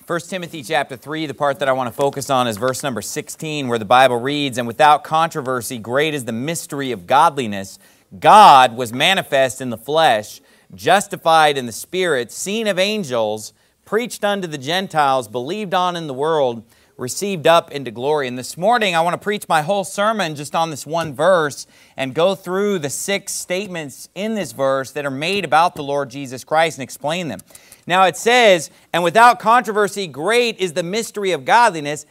1 Timothy chapter 3, the part that I want to focus on is verse number 16, where the Bible reads, "And without controversy, great is the mystery of godliness. God was manifest in the flesh, justified in the Spirit, seen of angels, preached unto the Gentiles, believed on in the world, received up into glory." And this morning, I want to preach my whole sermon just on this one verse and go through the 6 statements in this verse that are made about the Lord Jesus Christ and explain them. Now it says, "And without controversy, great is the mystery of godliness.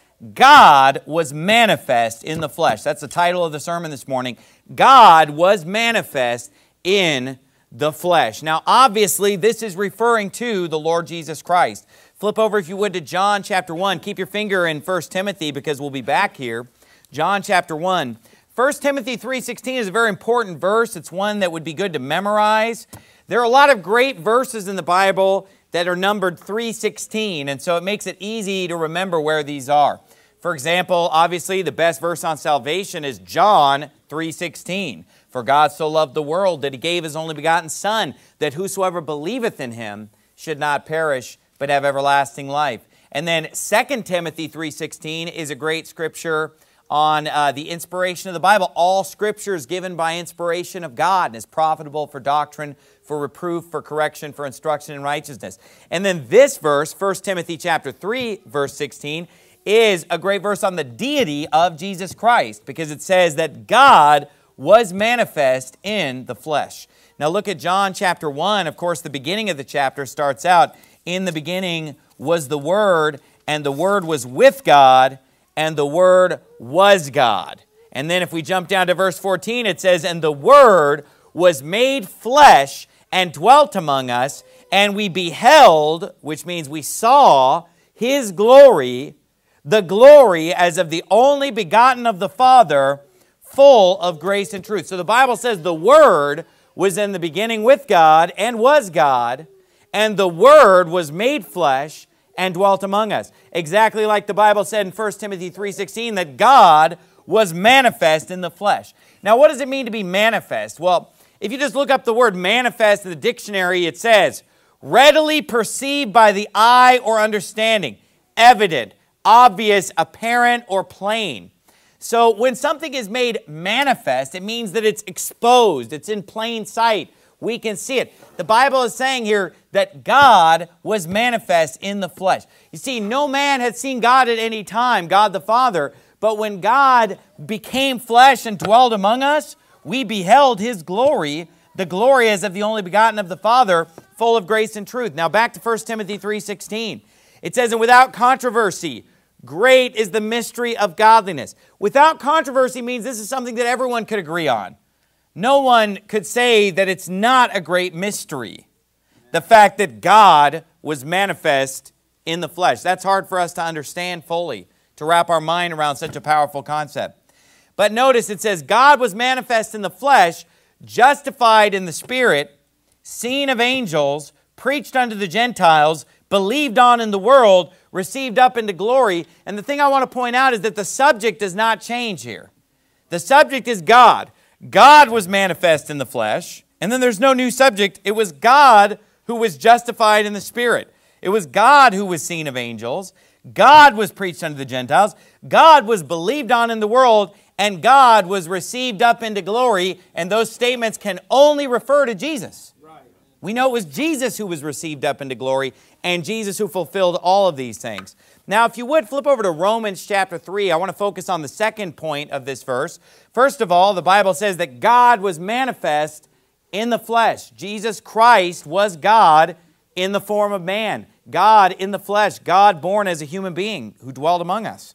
God was manifest in the flesh." That's the title of the sermon this morning. God was manifest in the flesh. Now, obviously, this is referring to the Lord Jesus Christ. Flip over, if you would, to John chapter 1. Keep your finger in 1 Timothy because we'll be back here. John chapter 1. 1 Timothy 3:16 is a very important verse. It's one that would be good to memorize. There are a lot of great verses in the Bible that are numbered 3:16, and so it makes it easy to remember where these are. For example, obviously, the best verse on salvation is John 3:16. "For God so loved the world that He gave His only begotten Son, that whosoever believeth in Him should not perish, but have everlasting life." And then 2 Timothy 3:16 is a great scripture on the inspiration of the Bible. "All Scripture is given by inspiration of God and is profitable for doctrine, for reproof, for correction, for instruction in righteousness." And then this verse, 1 Timothy chapter 3, verse 16, is a great verse on the deity of Jesus Christ, because it says that God was manifest in the flesh. Now look at John chapter 1. Of course, the beginning of the chapter starts out, "In the beginning was the Word, and the Word was with God, and the Word was God." And then if we jump down to verse 14, it says, "And the Word was made flesh and dwelt among us, and we beheld," which means we saw, "His glory, the glory as of the only begotten of the Father, full of grace and truth." So the Bible says the Word was in the beginning with God and was God, and the Word was made flesh and dwelt among us. Exactly like the Bible said in 1 Timothy 3:16, that God was manifest in the flesh. Now, what does it mean to be manifest? Well, if you just look up the word manifest in the dictionary, it says, readily perceived by the eye or understanding, evident, obvious, apparent, or plain. So when something is made manifest, it means that it's exposed, it's in plain sight. We can see it. The Bible is saying here that God was manifest in the flesh. You see, no man had seen God at any time, God the Father, but when God became flesh and dwelled among us, we beheld His glory, the glory as of the only begotten of the Father, full of grace and truth. Now back to 1 Timothy 3:16. It says, "And without controversy, great is the mystery of godliness." Without controversy means this is something that everyone could agree on. No one could say that it's not a great mystery. The fact that God was manifest in the flesh. That's hard for us to understand fully, to wrap our mind around such a powerful concept. But notice it says, God was manifest in the flesh, justified in the Spirit, seen of angels, preached unto the Gentiles, believed on in the world, received up into glory. And the thing I want to point out is that the subject does not change here. The subject is God. God was manifest in the flesh, and then there's no new subject. It was God who was justified in the Spirit. It was God who was seen of angels. God was preached unto the Gentiles. God was believed on in the world, and God was received up into glory. And those statements can only refer to Jesus. We know it was Jesus who was received up into glory, and Jesus who fulfilled all of these things. Now, if you would, flip over to Romans chapter 3. I want to focus on the second point of this verse. First of all, the Bible says that God was manifest in the flesh. Jesus Christ was God in the form of man. God in the flesh. God born as a human being who dwelled among us.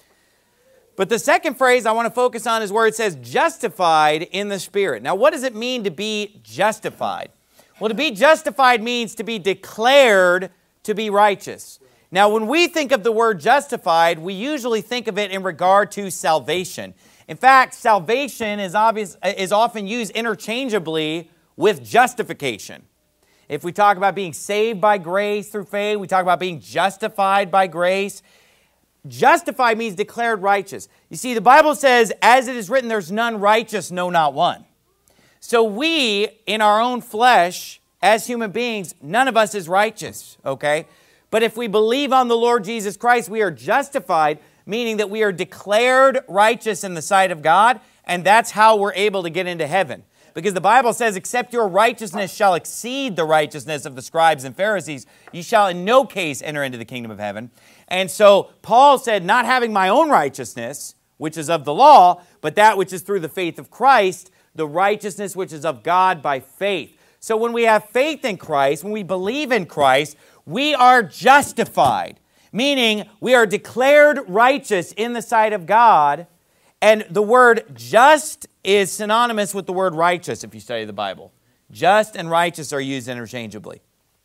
But the second phrase I want to focus on is where it says justified in the Spirit. Now, what does it mean to be justified? Well, to be justified means to be declared to be righteous. Now, when we think of the word justified, we usually think of it in regard to salvation. In fact, salvation is often used interchangeably with justification. If we talk about being saved by grace through faith, we talk about being justified by grace. Justified means declared righteous. You see, the Bible says, as it is written, there's none righteous, no, not one. So we, in our own flesh, as human beings, none of us is righteous, okay? But if we believe on the Lord Jesus Christ, we are justified, meaning that we are declared righteous in the sight of God, and that's how we're able to get into heaven. Because the Bible says, except your righteousness shall exceed the righteousness of the scribes and Pharisees, you shall in no case enter into the kingdom of heaven. And so Paul said, not having my own righteousness, which is of the law, but that which is through the faith of Christ, the righteousness which is of God by faith. So when we have faith in Christ, when we believe in Christ, we are justified, meaning we are declared righteous in the sight of God. And the word just is synonymous with the word righteous if you study the Bible. Just and righteous are used interchangeably.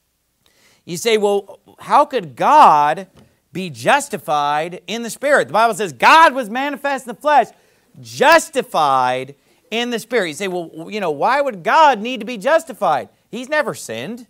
You say, well, how could God be justified in the Spirit? The Bible says God was manifest in the flesh, justified in the Spirit. You say, well, why would God need to be justified? He's never sinned.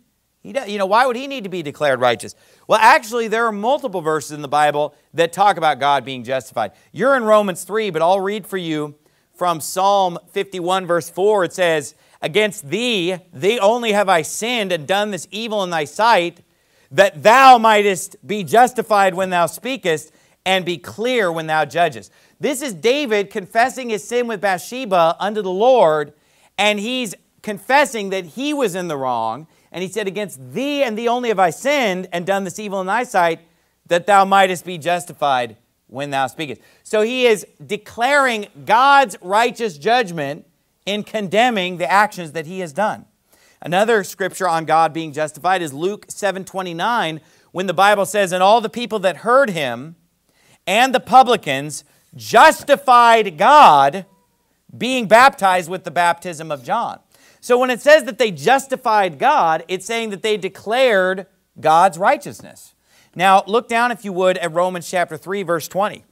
Why would he need to be declared righteous? Well, actually, there are multiple verses in the Bible that talk about God being justified. You're in Romans 3, but I'll read for you from Psalm 51, verse 4. It says, against thee only have I sinned and done this evil in thy sight, that thou mightest be justified when thou speakest and be clear when thou judgest. This is David confessing his sin with Bathsheba unto the Lord, and he's confessing that he was in the wrong. And he said, against thee and thee only have I sinned and done this evil in thy sight, that thou mightest be justified when thou speakest. So he is declaring God's righteous judgment in condemning the actions that he has done. Another scripture on God being justified is Luke 7:29, when the Bible says, and all the people that heard him and the publicans justified God, being baptized with the baptism of John. So when it says that they justified God, it's saying that they declared God's righteousness. Now, look down, if you would, at Romans chapter 3, verse 20.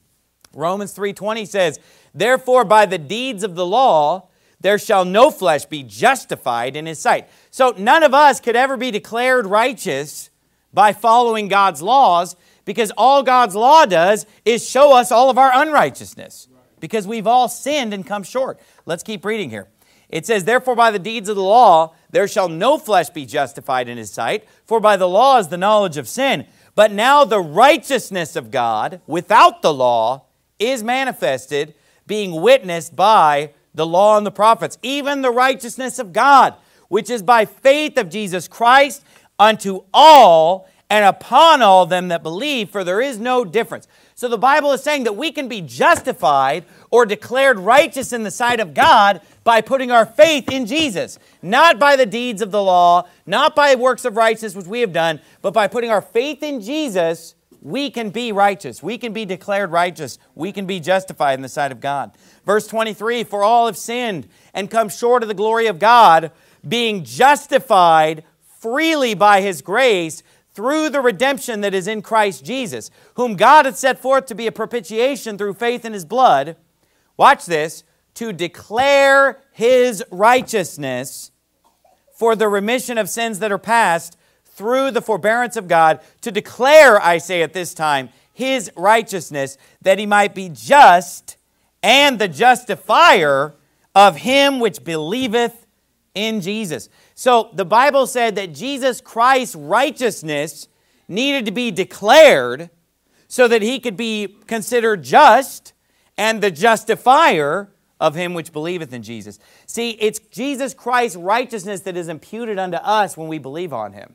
Romans 3:20 says, therefore by the deeds of the law, there shall no flesh be justified in his sight. So none of us could ever be declared righteous by following God's laws, because all God's law does is show us all of our unrighteousness, because we've all sinned and come short. Let's keep reading here. It says, therefore by the deeds of the law, there shall no flesh be justified in his sight, for by the law is the knowledge of sin. But now the righteousness of God, without the law, is manifested, being witnessed by the law and the prophets, even the righteousness of God, which is by faith of Jesus Christ unto all and upon all them that believe, for there is no difference. So the Bible is saying that we can be justified or declared righteous in the sight of God by putting our faith in Jesus. Not by the deeds of the law, not by works of righteousness which we have done, but by putting our faith in Jesus, we can be righteous. We can be declared righteous. We can be justified in the sight of God. Verse 23, for all have sinned and come short of the glory of God, being justified freely by his grace through the redemption that is in Christ Jesus, whom God hath set forth to be a propitiation through faith in his blood. Watch this, to declare his righteousness for the remission of sins that are past through the forbearance of God, to declare, I say at this time, his righteousness, that he might be just and the justifier of him which believeth in Jesus. So the Bible said that Jesus Christ's righteousness needed to be declared so that he could be considered just and the justifier of him which believeth in Jesus. See, it's Jesus Christ's righteousness that is imputed unto us when we believe on him.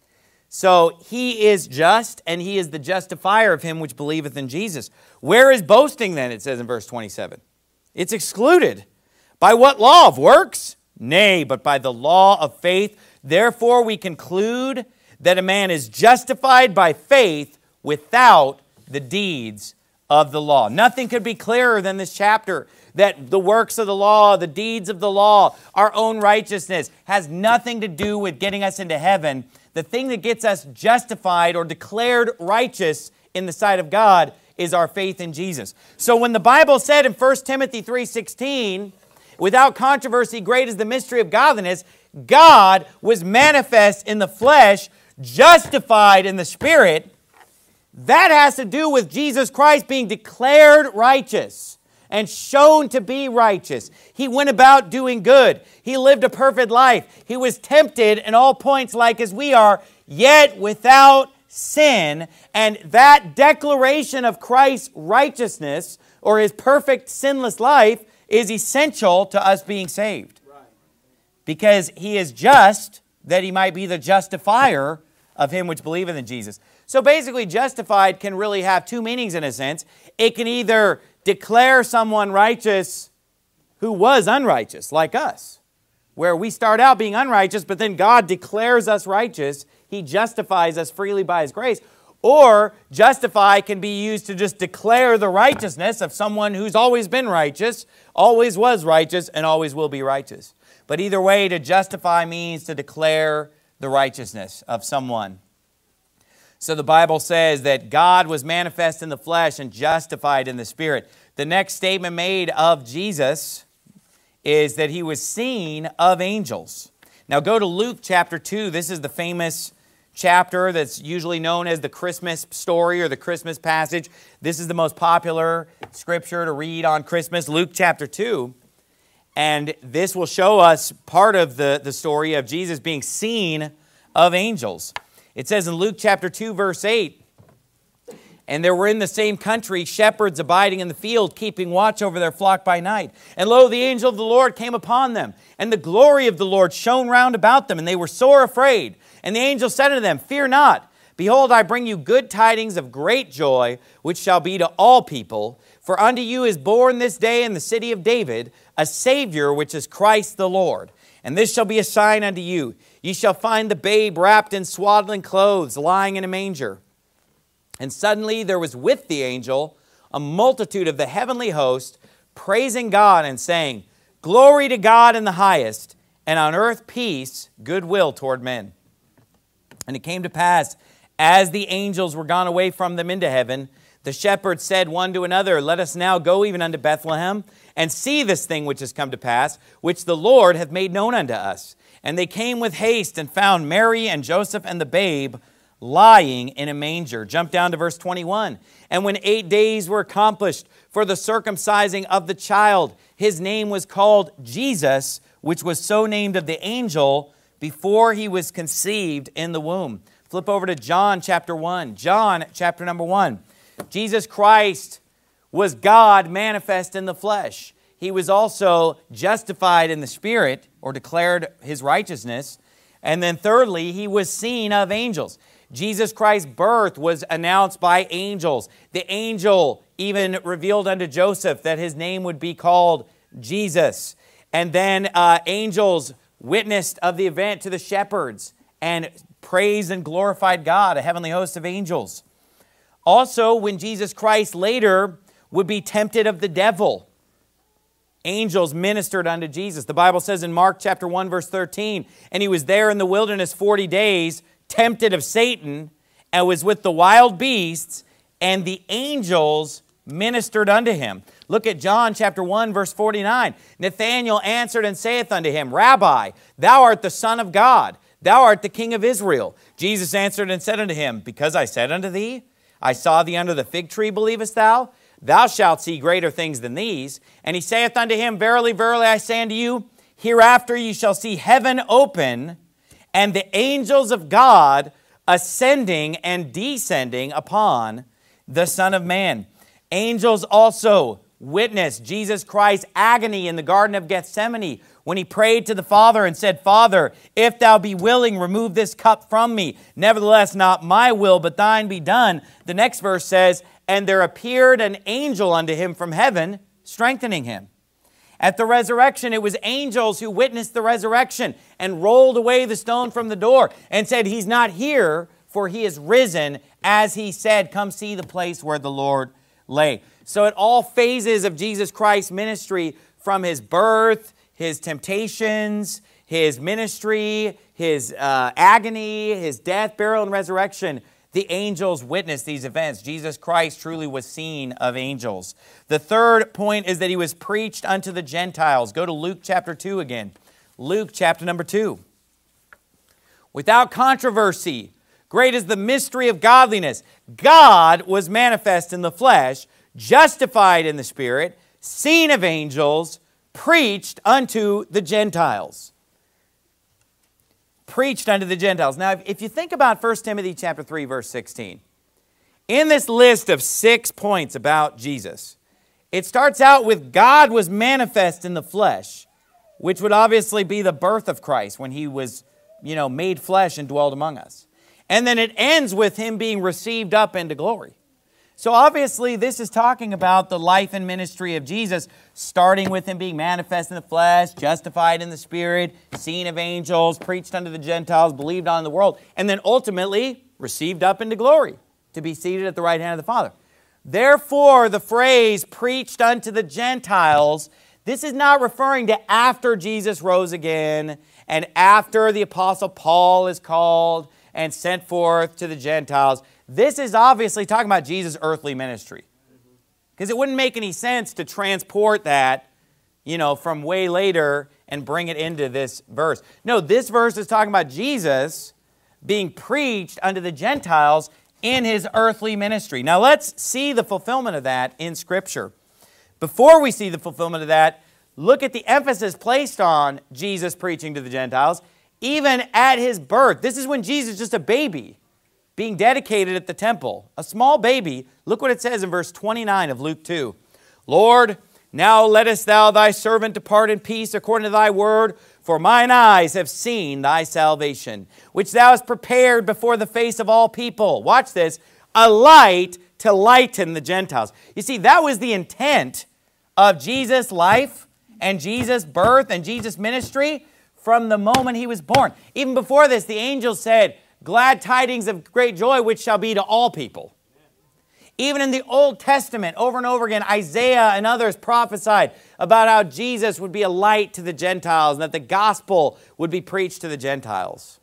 So he is just, and he is the justifier of him which believeth in Jesus. Where is boasting then, it says in verse 27? It's excluded. By what law? Of works? Nay, but by the law of faith. Therefore we conclude that a man is justified by faith without the deeds of the law. Nothing could be clearer than this chapter, that the works of the law, the deeds of the law, our own righteousness has nothing to do with getting us into heaven. The thing that gets us justified or declared righteous in the sight of God is our faith in Jesus. So when the Bible said in 1 Timothy 3:16, without controversy, great is the mystery of godliness, God was manifest in the flesh, justified in the Spirit. That has to do with Jesus Christ being declared righteous and shown to be righteous. He went about doing good. He lived a perfect life. He was tempted in all points like as we are, yet without sin, and that declaration of Christ's righteousness or his perfect sinless life is essential to us being saved. Because he is just, that he might be the justifier of him which believeth in Jesus. So basically, justified can really have two meanings in a sense. It can either declare someone righteous who was unrighteous, like us, where we start out being unrighteous, but then God declares us righteous. He justifies us freely by his grace. Or justify can be used to just declare the righteousness of someone who's always been righteous, always was righteous, and always will be righteous. But either way, to justify means to declare the righteousness of someone. So the Bible says that God was manifest in the flesh and justified in the Spirit. The next statement made of Jesus is that he was seen of angels. Now go to Luke chapter 2. This is the famous chapter that's usually known as the Christmas story or the Christmas passage. This is the most popular scripture to read on Christmas, Luke chapter 2. And this will show us part of the story of Jesus being seen of angels. It says in Luke chapter 2, verse 8, "And there were in the same country shepherds abiding in the field, keeping watch over their flock by night. And lo, the angel of the Lord came upon them, and the glory of the Lord shone round about them, and they were sore afraid. And the angel said unto them, Fear not. Behold, I bring you good tidings of great joy, which shall be to all people. For unto you is born this day in the city of David a Savior, which is Christ the Lord. And this shall be a sign unto you. Ye shall find the babe wrapped in swaddling clothes, lying in a manger. And suddenly there was with the angel a multitude of the heavenly host, praising God and saying, Glory to God in the highest, and on earth peace, goodwill toward men. And it came to pass, as the angels were gone away from them into heaven, the shepherds said one to another, Let us now go even unto Bethlehem, and see this thing which has come to pass, which the Lord hath made known unto us. And they came with haste and found Mary and Joseph and the babe lying in a manger." Jump down to verse 21. "And when 8 days were accomplished for the circumcising of the child, his name was called Jesus, which was so named of the angel before he was conceived in the womb." Flip over to John chapter 1. John chapter number 1. Jesus Christ was God manifest in the flesh. He was also justified in the Spirit, or declared his righteousness. And then thirdly, he was seen of angels. Jesus Christ's birth was announced by angels. The angel even revealed unto Joseph that his name would be called Jesus. And then angels witnessed of the event to the shepherds and praised and glorified God, a heavenly host of angels. Also, when Jesus Christ later would be tempted of the devil, angels ministered unto Jesus. The Bible says in Mark chapter 1, verse 13, "And he was there in the wilderness 40 days, tempted of Satan, and was with the wild beasts, and the angels ministered unto him." Look at John chapter 1, verse 49. "Nathanael answered and saith unto him, Rabbi, thou art the Son of God, thou art the King of Israel. Jesus answered and said unto him, Because I said unto thee, I saw thee under the fig tree, believest thou? Thou shalt see greater things than these. And he saith unto him, Verily, verily, I say unto you, hereafter ye shall see heaven open, and the angels of God ascending and descending upon the Son of Man." Angels also witnessed Jesus Christ's agony in the Garden of Gethsemane when he prayed to the Father and said, "Father, if thou be willing, remove this cup from me. Nevertheless, not my will, but thine be done." The next verse says, "And there appeared an angel unto him from heaven, strengthening him." At the resurrection, it was angels who witnessed the resurrection and rolled away the stone from the door and said, "He's not here, for he is risen, as he said, come see the place where the Lord lay." So at all phases of Jesus Christ's ministry, from his birth, his temptations, his ministry, his agony, his death, burial, and resurrection, the angels witnessed these events. Jesus Christ truly was seen of angels. The third point is that he was preached unto the Gentiles. Go to Luke chapter 2 again. Luke chapter number 2. "Without controversy, great is the mystery of godliness. God was manifest in the flesh, justified in the Spirit, seen of angels, preached unto the Gentiles." preached unto the Gentiles. Now, if you think about 1 Timothy chapter 3, verse 16, in this list of 6 points about Jesus, it starts out with God was manifest in the flesh, which would obviously be the birth of Christ when he was, made flesh and dwelled among us. And then it ends with him being received up into glory. So obviously this is talking about the life and ministry of Jesus, starting with him being manifest in the flesh, justified in the Spirit, seen of angels, preached unto the Gentiles, believed on in the world, and then ultimately received up into glory to be seated at the right hand of the Father. Therefore, the phrase preached unto the Gentiles, this is not referring to after Jesus rose again and after the Apostle Paul is called and sent forth to the Gentiles. This is obviously talking about Jesus' earthly ministry. Because it wouldn't make any sense to transport that, from way later and bring it into this verse. No, this verse is talking about Jesus being preached unto the Gentiles in his earthly ministry. Now let's see the fulfillment of that in Scripture. Before we see the fulfillment of that, look at the emphasis placed on Jesus preaching to the Gentiles, even at his birth. This is when Jesus is just a baby being dedicated at the temple. A small baby. Look what it says in verse 29 of Luke 2. Lord, now lettest thou thy servant depart in peace according to thy word, for mine eyes have seen thy salvation, which thou hast prepared before the face of all people. Watch this. A light to lighten the Gentiles. You see, that was the intent of Jesus' life and Jesus' birth and Jesus' ministry from the moment he was born. Even before this, the angel said, glad tidings of great joy, which shall be to all people. Even in the Old Testament, over and over again, Isaiah and others prophesied about how Jesus would be a light to the Gentiles and that the gospel would be preached to the Gentiles.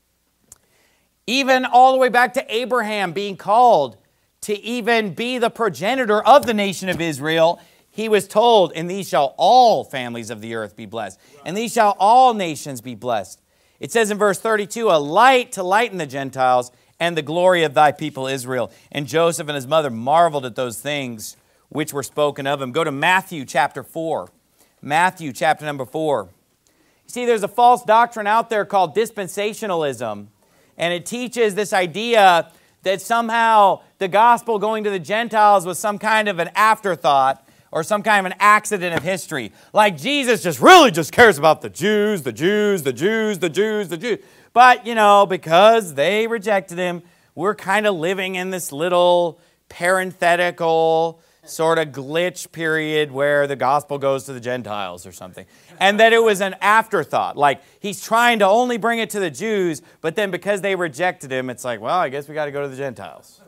Even all the way back to Abraham being called to even be the progenitor of the nation of Israel, he was told, in these shall all families of the earth be blessed, and these shall all nations be blessed. It says in verse 32, a light to lighten the Gentiles and the glory of thy people Israel. And Joseph and his mother marveled at those things which were spoken of him. Go to Matthew chapter 4. Matthew chapter number 4. You see, there's a false doctrine out there called dispensationalism. And it teaches this idea that somehow the gospel going to the Gentiles was some kind of an afterthought or some kind of an accident of history. Like Jesus really cares about the Jews, the Jews, the Jews, the Jews, the Jews. But, because they rejected him, we're kind of living in this little parenthetical sort of glitch period where the gospel goes to the Gentiles or something. And that it was an afterthought. Like he's trying to only bring it to the Jews, but then because they rejected him, it's like, well, I guess we got to go to the Gentiles.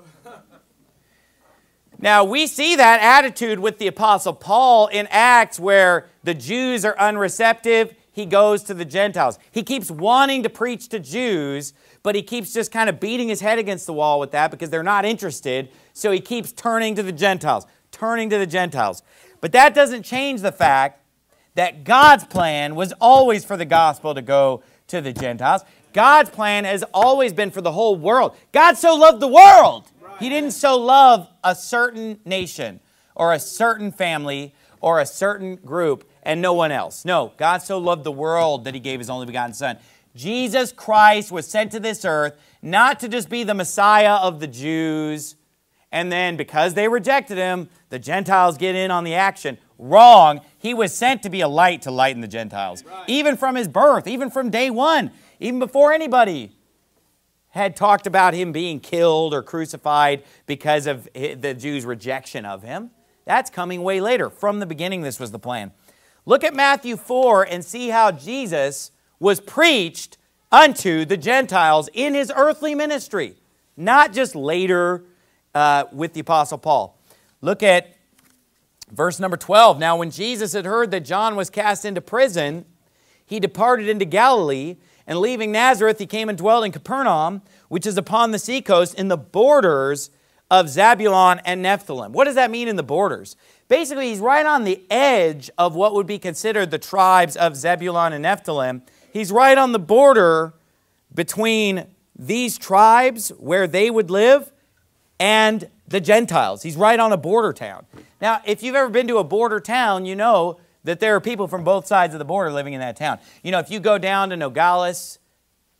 Now, we see that attitude with the Apostle Paul in Acts where the Jews are unreceptive. He goes to the Gentiles. He keeps wanting to preach to Jews, but he keeps just kind of beating his head against the wall with that because they're not interested. So he keeps turning to the Gentiles, turning to the Gentiles. But that doesn't change the fact that God's plan was always for the gospel to go to the Gentiles. God's plan has always been for the whole world. God so loved the world. He didn't so love a certain nation or a certain family or a certain group and no one else. No, God so loved the world that he gave his only begotten Son. Jesus Christ was sent to this earth not to just be the Messiah of the Jews, and then because they rejected him, the Gentiles get in on the action. Wrong. He was sent to be a light to lighten the Gentiles. Right. Even from his birth, even from day one, even before anybody had talked about him being killed or crucified because of the Jews' rejection of him. That's coming way later. From the beginning, this was the plan. Look at Matthew 4 and see how Jesus was preached unto the Gentiles in his earthly ministry, not just later with the Apostle Paul. Look at verse number 12. Now, when Jesus had heard that John was cast into prison, he departed into Galilee, and leaving Nazareth, he came and dwelt in Capernaum, which is upon the seacoast in the borders of Zebulun and Nephthalim. What does that mean in the borders? Basically, he's right on the edge of what would be considered the tribes of Zebulun and Nephthalim. He's right on the border between these tribes where they would live and the Gentiles. He's right on a border town. Now, if you've ever been to a border town, you know that there are people from both sides of the border living in that town. You know, if you go down to Nogales,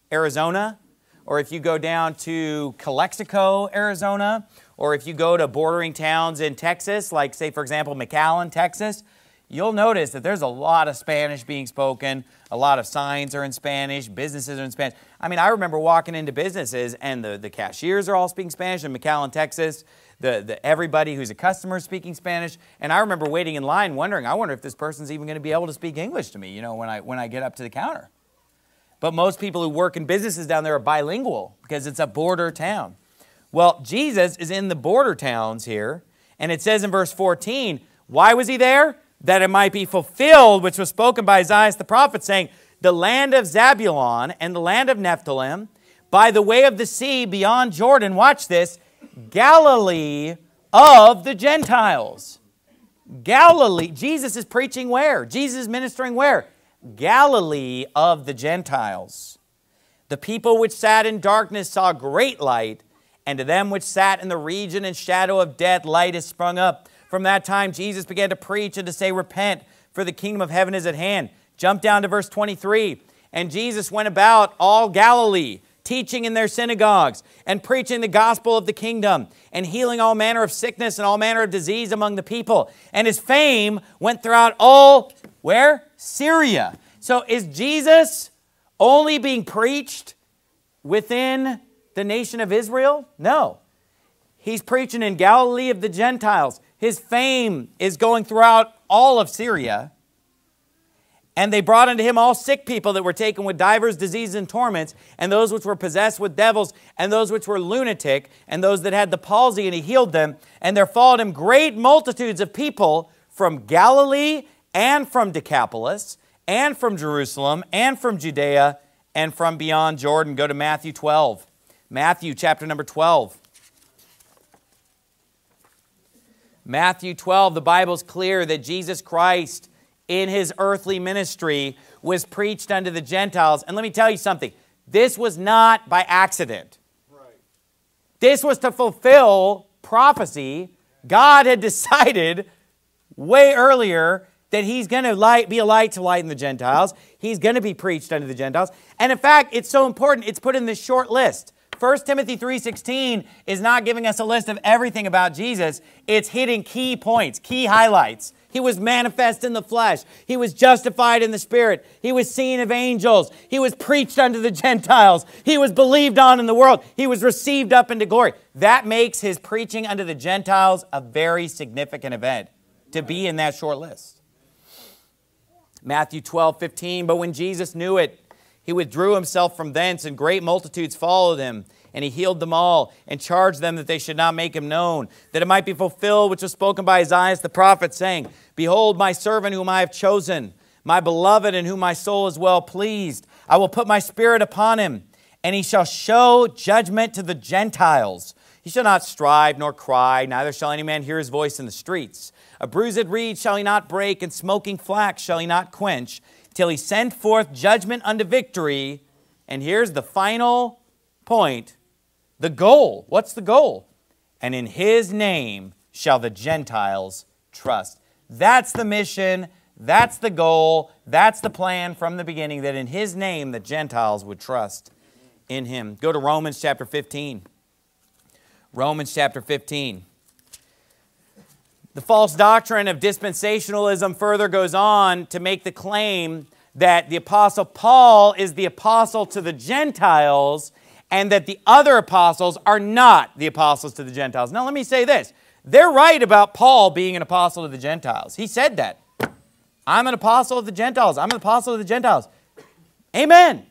Arizona, or if you go down to Calexico, Arizona, or if you go to bordering towns in Texas, like say, for example, McAllen, Texas, you'll notice that there's a lot of Spanish being spoken. A lot of signs are in Spanish. Businesses are in Spanish. I mean, I remember walking into businesses and the cashiers are all speaking Spanish in McAllen, Texas. Everybody who's a customer is speaking Spanish. And I remember waiting in line wondering, I wonder if this person's even going to be able to speak English to me, you know, when I get up to the counter. But most people who work in businesses down there are bilingual because it's a border town. Well, Jesus is in the border towns here. And it says in verse 14, why was he there? That it might be fulfilled, which was spoken by Isaiah the prophet, saying, the land of Zabulon and the land of Nephthalim, by the way of the sea beyond Jordan, watch this, Galilee of the Gentiles. Galilee. Jesus is preaching where? Jesus is ministering where? Galilee of the Gentiles. The people which sat in darkness saw great light, and to them which sat in the region and shadow of death, light is sprung up. From that time, Jesus began to preach and to say, repent, for the kingdom of heaven is at hand. Jump down to verse 23. And Jesus went about all Galilee, teaching in their synagogues and preaching the gospel of the kingdom and healing all manner of sickness and all manner of disease among the people. And his fame went throughout all, where? Syria. So is Jesus only being preached within the nation of Israel? No. He's preaching in Galilee of the Gentiles. His fame is going throughout all of Syria. And they brought unto him all sick people that were taken with divers diseases and torments, and those which were possessed with devils, and those which were lunatic, and those that had the palsy, and he healed them. And there followed him great multitudes of people from Galilee, and from Decapolis, and from Jerusalem, and from Judea, and from beyond Jordan. Go to Matthew 12. Matthew chapter number 12. Matthew 12, the Bible's clear that Jesus Christ in his earthly ministry was preached unto the Gentiles. And let me tell you something. This was not by accident. Right. This was to fulfill prophecy. God had decided way earlier that he's going to be a light to lighten the Gentiles. He's going to be preached unto the Gentiles. And in fact, it's so important, it's put in this short list. 1 Timothy 3:16 is not giving us a list of everything about Jesus. It's hitting key points, key highlights. He was manifest in the flesh. He was justified in the Spirit. He was seen of angels. He was preached unto the Gentiles. He was believed on in the world. He was received up into glory. That makes his preaching unto the Gentiles a very significant event to be in that short list. Matthew 12:15, but when Jesus knew it, he withdrew himself from thence, and great multitudes followed him. And he healed them all, and charged them that they should not make him known, that it might be fulfilled which was spoken by Isaiah the prophet, saying, behold, my servant whom I have chosen, my beloved, in whom my soul is well pleased. I will put my spirit upon him, and he shall show judgment to the Gentiles. He shall not strive nor cry, neither shall any man hear his voice in the streets. A bruised reed shall he not break, and smoking flax shall he not quench, till he send forth judgment unto victory. And here's the final point, the goal. What's the goal? And in his name shall the Gentiles trust. That's the mission. That's the goal. That's the plan from the beginning, that in his name the Gentiles would trust in him. Go to Romans chapter 15. Romans chapter 15. The false doctrine of dispensationalism further goes on to make the claim that the Apostle Paul is the apostle to the Gentiles and that the other apostles are not the apostles to the Gentiles. Now let me say this. They're right about Paul being an apostle to the Gentiles. He said that. I'm an apostle of the Gentiles. I'm an apostle of the Gentiles. Amen.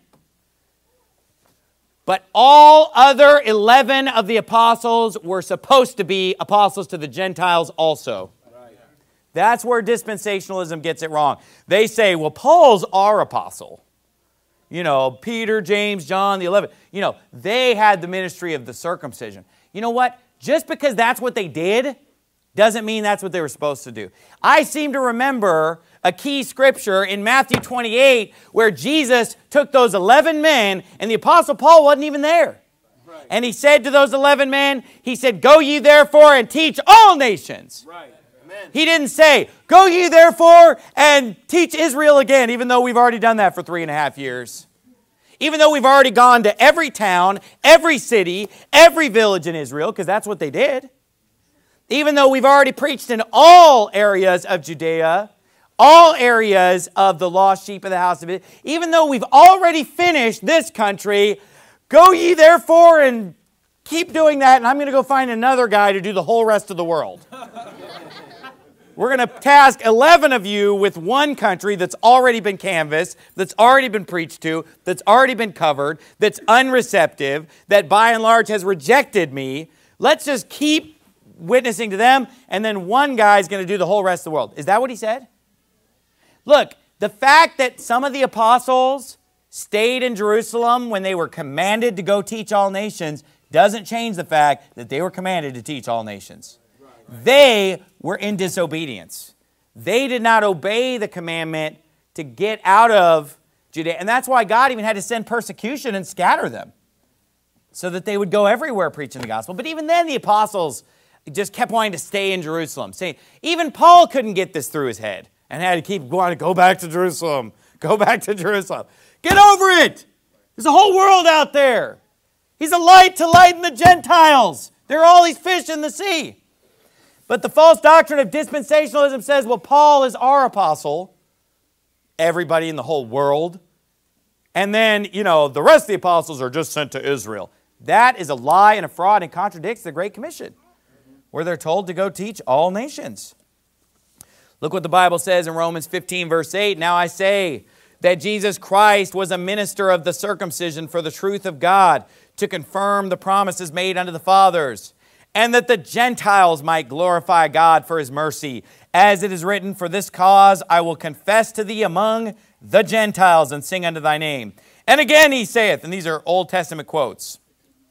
But all other 11 of the apostles were supposed to be apostles to the Gentiles also. That's where dispensationalism gets it wrong. They say, well, Paul's our apostle. You know, Peter, James, John, the 11. You know, they had the ministry of the circumcision. You know what? Just because that's what they did doesn't mean that's what they were supposed to do. I seem to remember a key scripture in Matthew 28 where Jesus took those 11 men and the Apostle Paul wasn't even there. Right. And he said to those 11 men, he said, go ye therefore and teach all nations. Right. Amen. He didn't say, go ye therefore and teach Israel again, even though we've already done that for 3.5 years. Even though we've already gone to every town, every city, every village in Israel, because that's what they did. Even though we've already preached in all areas of Judea, all areas of the lost sheep of the house of Israel, even though we've already finished this country, go ye therefore and keep doing that, and I'm going to go find another guy to do the whole rest of the world. We're going to task 11 of you with one country that's already been canvassed, that's already been preached to, that's already been covered, that's unreceptive, that by and large has rejected me. Let's just keep witnessing to them, and then one guy's going to do the whole rest of the world. Is that what he said? Look, the fact that some of the apostles stayed in Jerusalem when they were commanded to go teach all nations doesn't change the fact that they were commanded to teach all nations. They were in disobedience. They did not obey the commandment to get out of Judea. And that's why God even had to send persecution and scatter them so that they would go everywhere preaching the gospel. But even then the apostles just kept wanting to stay in Jerusalem. Saying, even Paul couldn't get this through his head and had to keep going, go back to Jerusalem, go back to Jerusalem. Get over it. There's a whole world out there. He's a light to lighten the Gentiles. There are all these fish in the sea. But the false doctrine of dispensationalism says, well, Paul is our apostle, everybody in the whole world. And then, the rest of the apostles are just sent to Israel. That is a lie and a fraud and contradicts the Great Commission, where they're told to go teach all nations. Look what the Bible says in Romans 15, verse 8. Now I say that Jesus Christ was a minister of the circumcision for the truth of God, to confirm the promises made unto the fathers, and that the Gentiles might glorify God for his mercy. As it is written, for this cause I will confess to thee among the Gentiles, and sing unto thy name. And again he saith, and these are Old Testament quotes,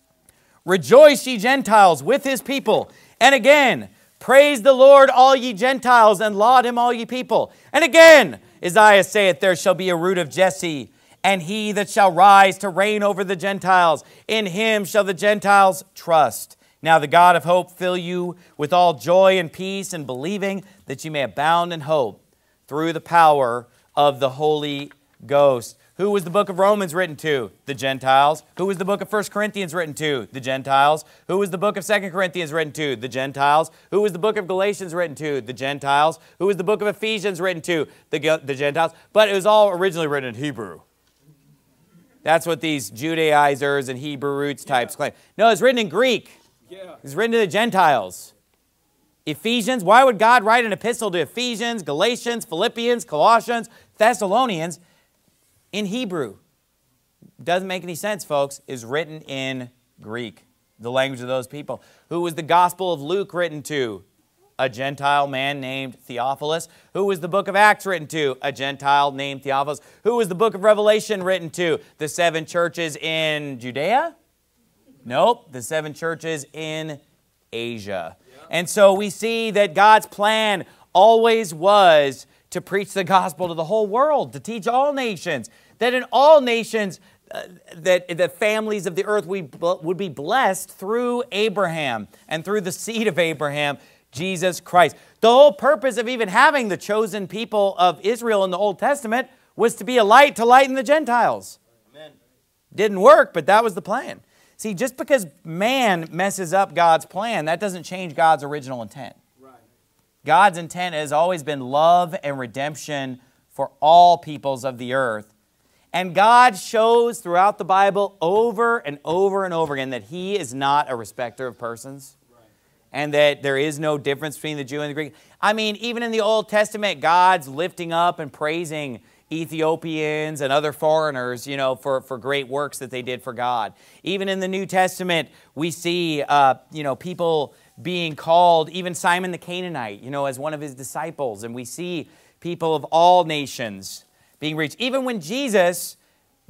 rejoice ye Gentiles with his people. And again, praise the Lord all ye Gentiles, and laud him all ye people. And again, Isaiah saith, there shall be a root of Jesse, and he that shall rise to reign over the Gentiles. In him shall the Gentiles trust. Now the God of hope fill you with all joy and peace in believing, that you may abound in hope through the power of the Holy Ghost. Who was the book of Romans written to? The Gentiles. Who was the book of 1 Corinthians written to? The Gentiles. Who was the book of 2 Corinthians written to? The Gentiles. Who was the book of Galatians written to? The Gentiles. Who was the book of Ephesians written to? The Gentiles. But it was all originally written in Hebrew. That's what these Judaizers and Hebrew roots types claim. No, it's written in Greek. It's written to the Gentiles. Ephesians, why would God write an epistle to Ephesians, Galatians, Philippians, Colossians, Thessalonians in Hebrew? Doesn't make any sense, folks. It's written in Greek, the language of those people. Who was the Gospel of Luke written to? A Gentile man named Theophilus. Who was the book of Acts written to? A Gentile named Theophilus. Who was the book of Revelation written to? The 7 churches in Judea? Nope, the 7 churches in Asia. And so we see that God's plan always was to preach the gospel to the whole world, to teach all nations, that in all nations that the families of the earth would be blessed through Abraham and through the seed of Abraham, Jesus Christ. The whole purpose of even having the chosen people of Israel in the Old Testament was to be a light to lighten the Gentiles. Amen. Didn't work, but that was the plan. See, just because man messes up God's plan, that doesn't change God's original intent. Right. God's intent has always been love and redemption for all peoples of the earth. And God shows throughout the Bible over and over and over again that He is not a respecter of persons. And that there is no difference between the Jew and the Greek. I mean, even in the Old Testament, God's lifting up and praising Ethiopians and other foreigners, for great works that they did for God. Even in the New Testament, we see, people being called, even Simon the Canaanite, as one of his disciples. And we see people of all nations being reached. Even when Jesus,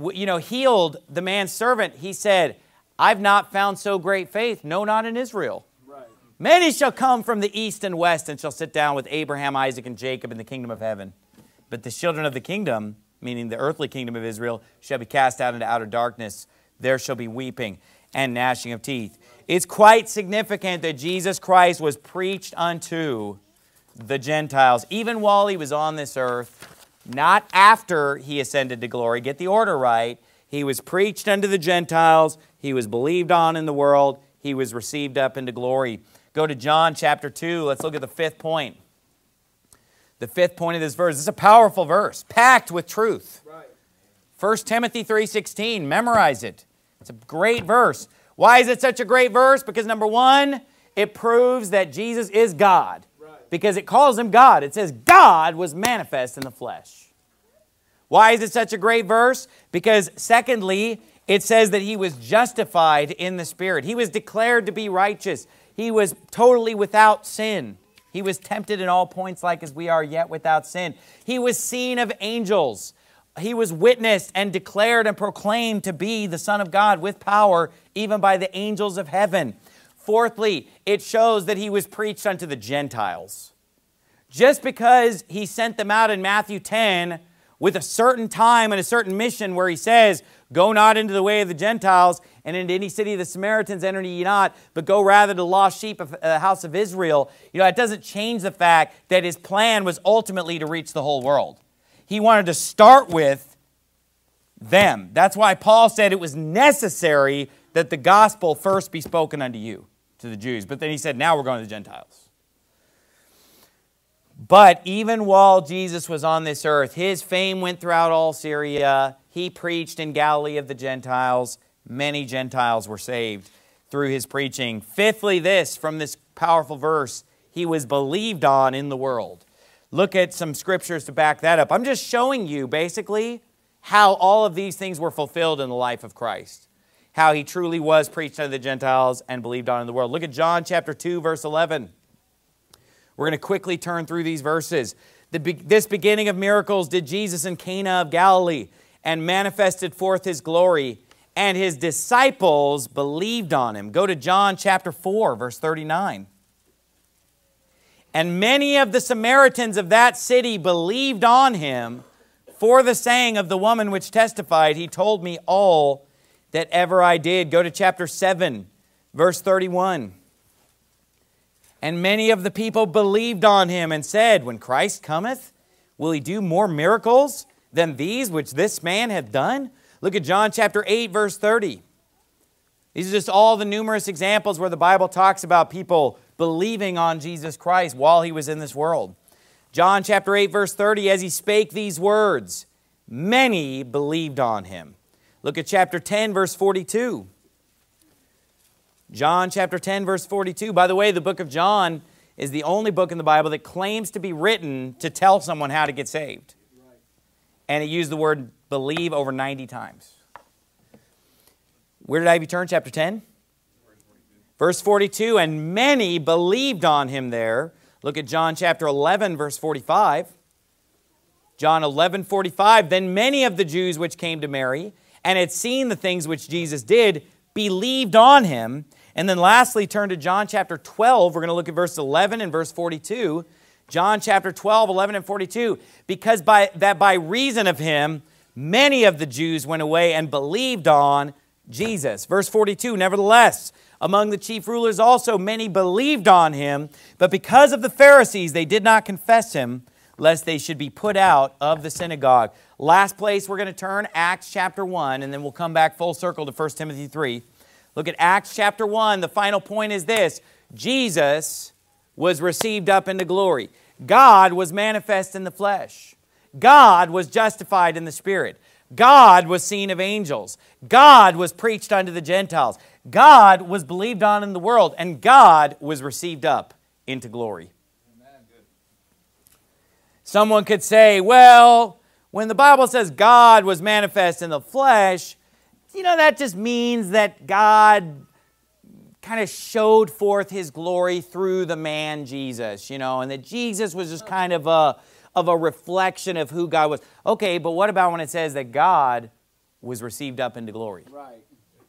healed the man's servant, He said, I've not found so great faith, no, not in Israel. Many shall come from the east and west and shall sit down with Abraham, Isaac, and Jacob in the kingdom of heaven. But the children of the kingdom, meaning the earthly kingdom of Israel, shall be cast out into outer darkness. There shall be weeping and gnashing of teeth. It's quite significant that Jesus Christ was preached unto the Gentiles, even while He was on this earth, not after He ascended to glory. Get the order right. He was preached unto the Gentiles. He was believed on in the world. He was received up into glory. Go to John chapter 2. Let's look at the fifth point. The fifth point of this verse. This is a powerful verse, packed with truth. Right. 1 Timothy 3:16. Memorize it. It's a great verse. Why is it such a great verse? Because number one, it proves that Jesus is God. Right. Because it calls him God. It says God was manifest in the flesh. Why is it such a great verse? Because secondly, it says that he was justified in the Spirit. He was declared to be righteous. He was totally without sin. He was tempted in all points like as we are, yet without sin. He was seen of angels. He was witnessed and declared and proclaimed to be the Son of God with power, even by the angels of heaven. Fourthly, it shows that he was preached unto the Gentiles. Just because he sent them out in Matthew 10 with a certain time and a certain mission where he says, go not into the way of the Gentiles, and into any city of the Samaritans enter ye not, but go rather to the lost sheep of the house of Israel. You know, it doesn't change the fact that his plan was ultimately to reach the whole world. He wanted to start with them. That's why Paul said it was necessary that the gospel first be spoken unto you, to the Jews. But then he said, now we're going to the Gentiles. But even while Jesus was on this earth, his fame went throughout all Syria. He preached in Galilee of the Gentiles. Many Gentiles were saved through his preaching. Fifthly, from this powerful verse, he was believed on in the world. Look at some scriptures to back that up. I'm just showing you, basically, how all of these things were fulfilled in the life of Christ. How he truly was preached unto the Gentiles and believed on in the world. Look at John chapter 2, verse 11. We're going to quickly turn through these verses. This beginning of miracles did Jesus in Cana of Galilee, and manifested forth his glory, and his disciples believed on him. Go to John chapter 4, verse 39. And many of the Samaritans of that city believed on him for the saying of the woman which testified, he told me all that ever I did. Go to chapter 7, verse 31. And many of the people believed on him and said, when Christ cometh, will he do more miracles than these which this man hath done? Look at John chapter 8, verse 30. These are just all the numerous examples where the Bible talks about people believing on Jesus Christ while he was in this world. John chapter 8, verse 30, as he spake these words, many believed on him. Look at chapter 10, verse 42. John chapter 10, verse 42. By the way, the book of John is the only book in the Bible that claims to be written to tell someone how to get saved. And it used the word believe over 90 times. Where did I have you turn? Chapter 10? Verse 42. And many believed on him there. Look at John chapter 11, verse 45. John 11, 45. Then many of the Jews which came to Mary and had seen the things which Jesus did believed on him. And then lastly, turn to John chapter 12. We're going to look at verse 11 and verse 42. John chapter 12, 11 and 42. Because by reason of him, many of the Jews went away and believed on Jesus. Verse 42, nevertheless, among the chief rulers also many believed on him, but because of the Pharisees they did not confess him, lest they should be put out of the synagogue. Last place we're going to turn, Acts chapter 1, and then we'll come back full circle to 1 Timothy 3. Look at Acts chapter 1. The final point is this. Jesus was received up into glory. God was manifest in the flesh. God was justified in the Spirit. God was seen of angels. God was preached unto the Gentiles. God was believed on in the world. And God was received up into glory. Amen. Good. Someone could say, well, when the Bible says God was manifest in the flesh, you know, that just means that God kind of showed forth his glory through the man Jesus, you know, and that Jesus was just kind of a reflection of who God was. Okay, but what about when it says that God was received up into glory? Right.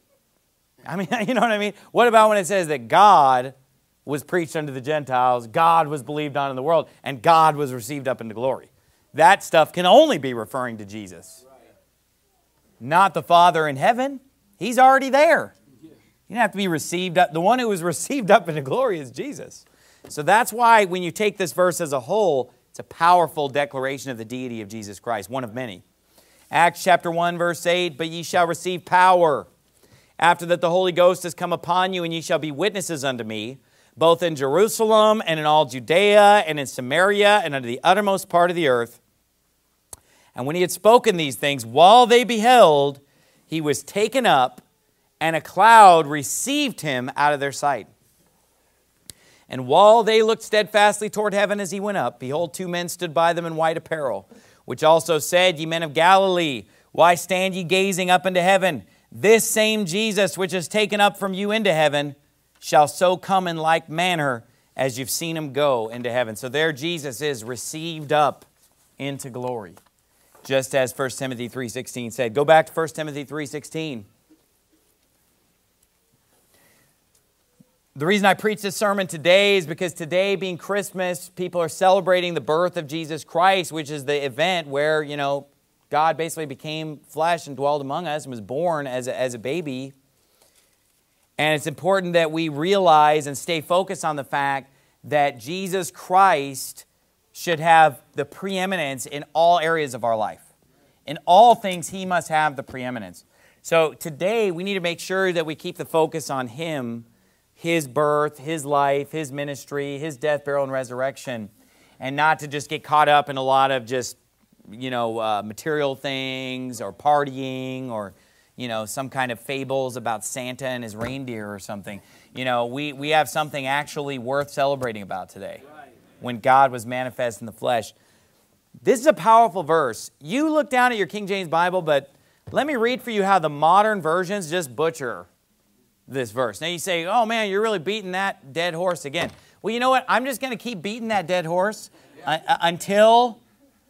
I mean, you know what I mean? What about when it says that God was preached unto the Gentiles, God was believed on in the world, and God was received up into glory? That stuff can only be referring to Jesus. Right. Not the Father in heaven. He's already there. You don't have to be received up. The one who was received up into glory is Jesus. So that's why when you take this verse as a whole, it's a powerful declaration of the deity of Jesus Christ, one of many. Acts chapter 1, verse 8, but ye shall receive power after that the Holy Ghost has come upon you, and ye shall be witnesses unto me, both in Jerusalem and in all Judea and in Samaria and unto the uttermost part of the earth. And when he had spoken these things, while they beheld, he was taken up, and a cloud received him out of their sight. And while they looked steadfastly toward heaven as he went up, behold, two men stood by them in white apparel, which also said, Ye men of Galilee, why stand ye gazing up into heaven? This same Jesus, which is taken up from you into heaven, shall so come in like manner as you've seen him go into heaven. So there Jesus is received up into glory, just as 1 Timothy 3:16 said. Go back to 1 Timothy 3:16. The reason I preach this sermon today is because today, being Christmas, people are celebrating the birth of Jesus Christ, which is the event where, God basically became flesh and dwelled among us and was born as a baby. And it's important that we realize and stay focused on the fact that Jesus Christ should have the preeminence in all areas of our life. In all things, he must have the preeminence. So today, we need to make sure that we keep the focus on him, his birth, his life, his ministry, his death, burial, and resurrection, and not to just get caught up in a lot of just, material things or partying or, some kind of fables about Santa and his reindeer or something. We have something actually worth celebrating about today, when God was manifest in the flesh. This is a powerful verse. You look down at your King James Bible, but let me read for you how the modern versions just butcher this verse. Now you say, oh man, you're really beating that dead horse again. Well, you know what? I'm just going to keep beating that dead horse until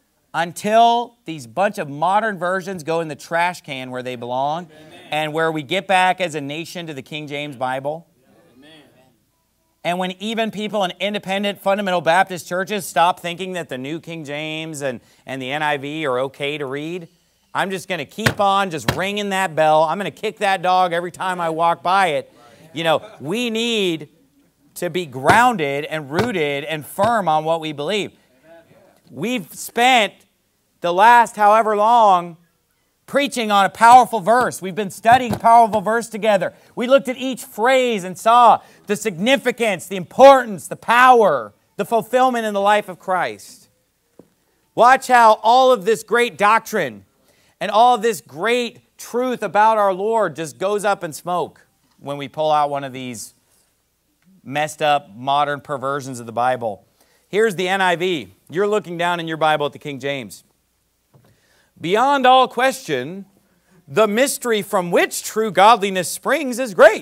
these bunch of modern versions go in the trash can where they belong. Amen. And where we get back as a nation to the King James Bible. Amen. And when even people in independent fundamental Baptist churches stop thinking that the New King James and the NIV are okay to read, I'm just going to keep on just ringing that bell. I'm going to kick that dog every time I walk by it. We need to be grounded and rooted and firm on what we believe. We've spent the last however long preaching on a powerful verse. We've been studying a powerful verse together. We looked at each phrase and saw the significance, the importance, the power, the fulfillment in the life of Christ. Watch how all of this great doctrine and all of this great truth about our Lord just goes up in smoke when we pull out one of these messed up modern perversions of the Bible. Here's the NIV. You're looking down in your Bible at the King James. Beyond all question, the mystery from which true godliness springs is great.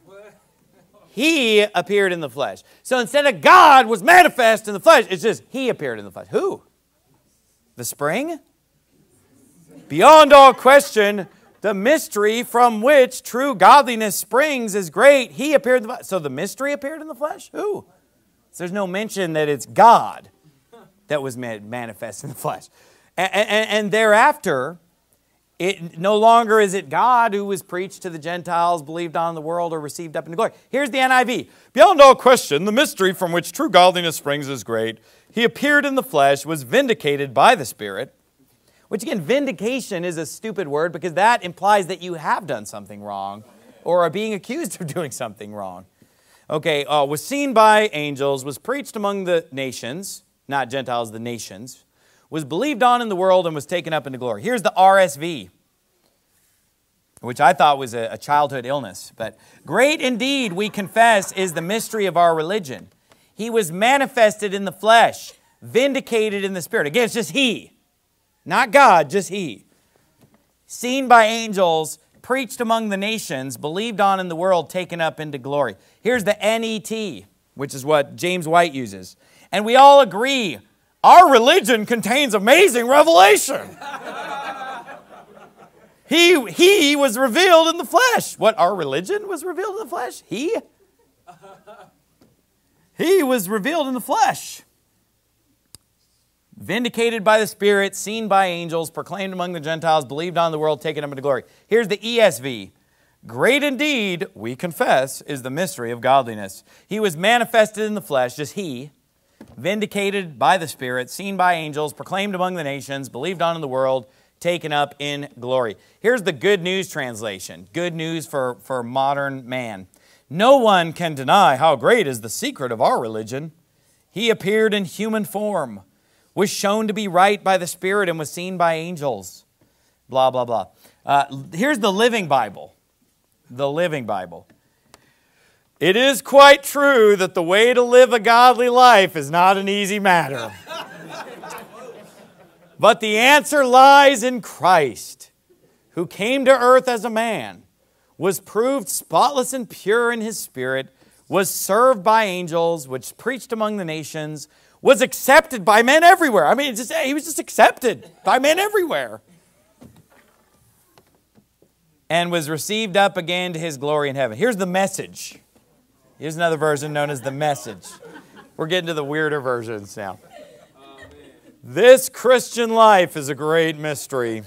He appeared in the flesh. So instead of God was manifest in the flesh, it's just he appeared in the flesh. Who? The spring? Beyond all question, the mystery from which true godliness springs is great. He appeared in the flesh. So the mystery appeared in the flesh? Who? So there's no mention that it's God that was manifest in the flesh. And thereafter, it no longer is it God who was preached to the Gentiles, believed on in the world, or received up into glory. Here's the NIV. Beyond all question, the mystery from which true godliness springs is great. He appeared in the flesh, was vindicated by the Spirit. Which again, vindication is a stupid word because that implies that you have done something wrong or are being accused of doing something wrong. Okay, was seen by angels, was preached among the nations, not Gentiles, the nations, was believed on in the world and was taken up into glory. Here's the RSV, which I thought was a childhood illness. But great indeed, we confess, is the mystery of our religion. He was manifested in the flesh, vindicated in the Spirit. Again, it's just he. Not God, just he. Seen by angels, preached among the nations, believed on in the world, taken up into glory. Here's the NET, which is what James White uses. And we all agree, our religion contains amazing revelation. He was revealed in the flesh. What, our religion was revealed in the flesh? He was revealed in the flesh. Vindicated by the Spirit, seen by angels, proclaimed among the Gentiles, believed on the world, taken up into glory. Here's the ESV. Great indeed, we confess, is the mystery of godliness. He was manifested in the flesh, just he, vindicated by the Spirit, seen by angels, proclaimed among the nations, believed on in the world, taken up in glory. Here's the Good News translation. Good news for modern man. No one can deny how great is the secret of our religion. He appeared in human form, was shown to be right by the Spirit, and was seen by angels. Blah, blah, blah. Here's the Living Bible. The Living Bible. It is quite true that the way to live a godly life is not an easy matter. But the answer lies in Christ, who came to earth as a man, was proved spotless and pure in His Spirit, was served by angels, which preached among the nations, was accepted by men everywhere. I mean, He was just accepted by men everywhere. And was received up again to His glory in heaven. Here's the Message. Here's another version known as the Message. We're getting to the weirder versions now. This Christian life is a great mystery,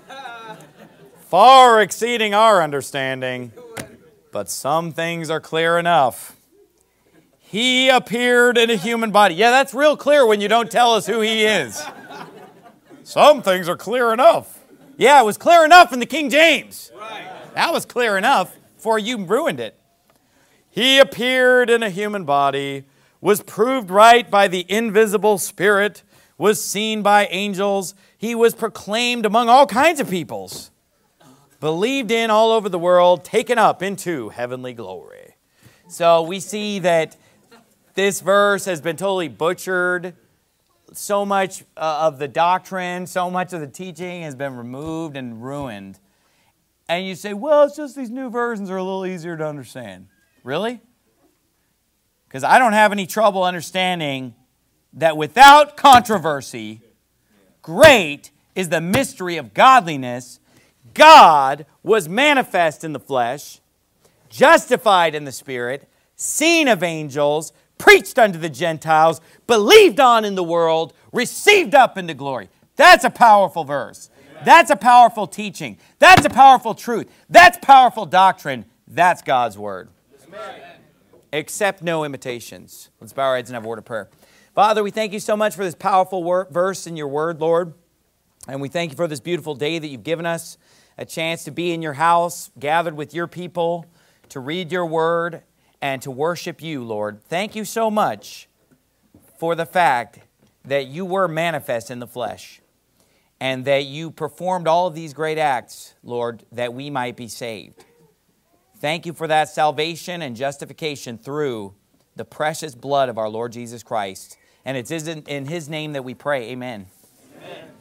far exceeding our understanding, but some things are clear enough. He appeared in a human body. Yeah, that's real clear when you don't tell us who He is. Some things are clear enough. Yeah, it was clear enough in the King James. That was clear enough before you ruined it. He appeared in a human body, was proved right by the invisible Spirit, was seen by angels. He was proclaimed among all kinds of peoples, believed in all over the world, taken up into heavenly glory. So we see that this verse has been totally butchered. So much of the doctrine, so much of the teaching has been removed and ruined. And you say, well, it's just these new versions are a little easier to understand. Really? Because I don't have any trouble understanding that without controversy, great is the mystery of godliness. God was manifest in the flesh, justified in the Spirit, seen of angels, preached unto the Gentiles, believed on in the world, received up into glory. That's a powerful verse. That's a powerful teaching. That's a powerful truth. That's powerful doctrine. That's God's Word. Amen. Accept no imitations. Let's bow our heads and have a word of prayer. Father, we thank You so much for this powerful verse in Your Word, Lord. And we thank You for this beautiful day that You've given us, a chance to be in Your house, gathered with Your people, to read Your Word, and to worship You, Lord. Thank You so much for the fact that You were manifest in the flesh, and that You performed all of these great acts, Lord, that we might be saved. Thank You for that salvation and justification through the precious blood of our Lord Jesus Christ. And it's in His name that we pray. Amen. Amen.